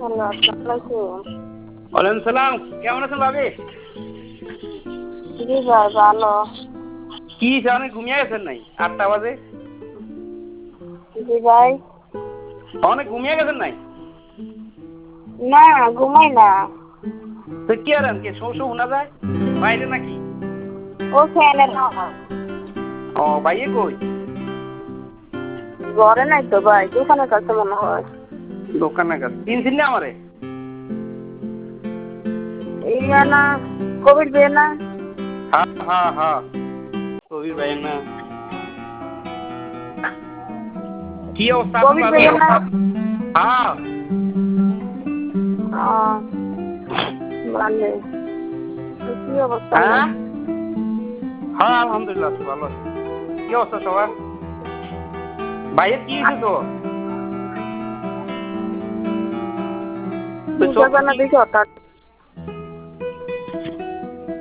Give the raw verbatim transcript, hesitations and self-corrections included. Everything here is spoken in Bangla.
হ্যালো, আসসালামু আলাইকুম। ওয়ালাইকুম সালাম। কেমন আছেন ভাবি? জি ভাই, ভালো। কি অনেক ঘুমিয়ে গেছেন নাই? আটটা বাজে। জি ভাই। অনেক ঘুমিয়ে গেছেন নাই? না, ঘুমাই না। তো কি আর কে শো শো শোনা যায় বাইরে নাকি? ও ফ্যানের হাওয়া। ও ভাইয়ে কই? ঘরে নাই তো ভাই, দোকানের কাছে মনে হয়। দোকানের কাছে। চিনছেন না আমারে? এই না, কোভিড বের না। হ্যাঁ হ্যাঁ হ্যাঁ, কবির ভাই না। কি অবস্থা এখন কোভিড ভালো? বের না। হ্যাঁ আহ, মানে কি অবস্থা না? হ্যাঁ হ্যাঁ, আলহামদুলিল্লাহ আছি, ভালো আছি। কি অবস্থা সবার? ভাইয়ের কি হয়েছে তো? তো দুটো জানা দেখি হঠাৎ